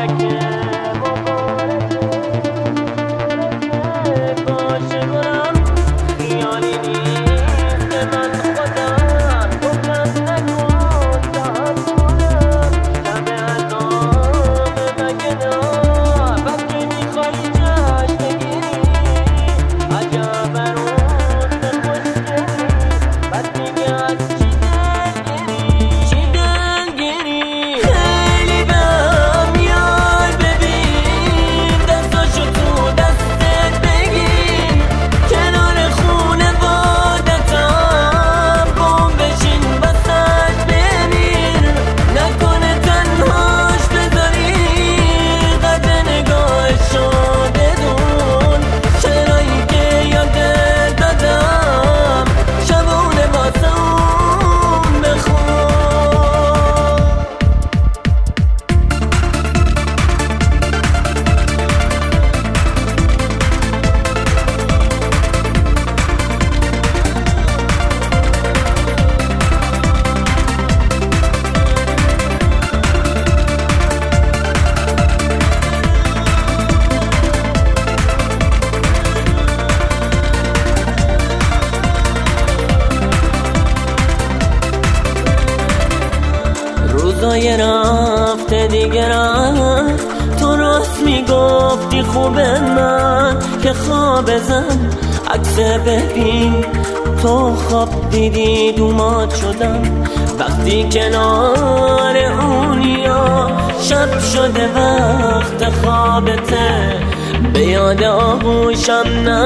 روزای رفته دیگه رفت، تو راست میگفتی خوبه من که خواب زن عکس ببین تو خواب دیدی دومات شدم وقتی کنار اونیا شب شده وقت خوابته به یاد آغوشم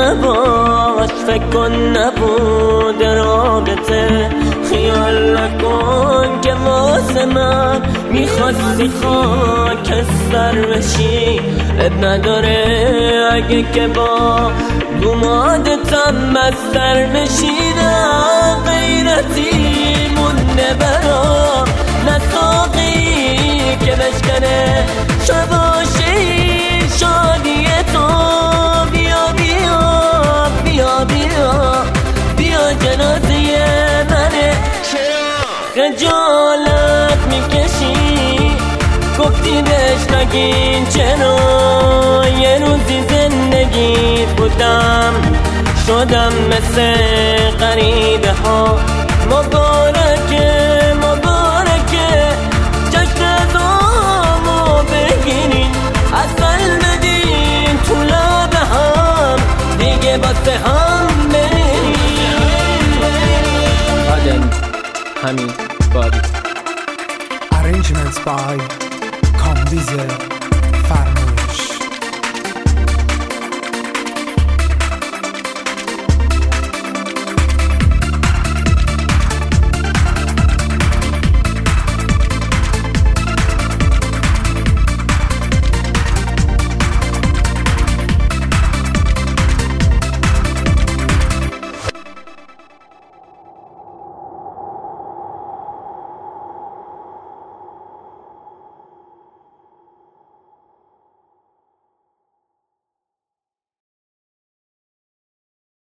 نباش فکر کن نبود رابطه خیال نکن که واسه من میخواستی خاکستر بشی اب نداره اگه که با دومادتم بستر بشی نه غیرتی مونده برا نه ساقی که بشکنه شباشی شادی تو بیا بیا بیا بیا بیا جنازه منه خجالت میکشی گفتی بهش نگین چرا یه روزی زندگی بودم شدم مثل غریبه ها مبارکه مبارکه جشن زامو بگیرین اصل بدین تو لبه هم دیگه باسه هم برین همین باری Arrangements by Combize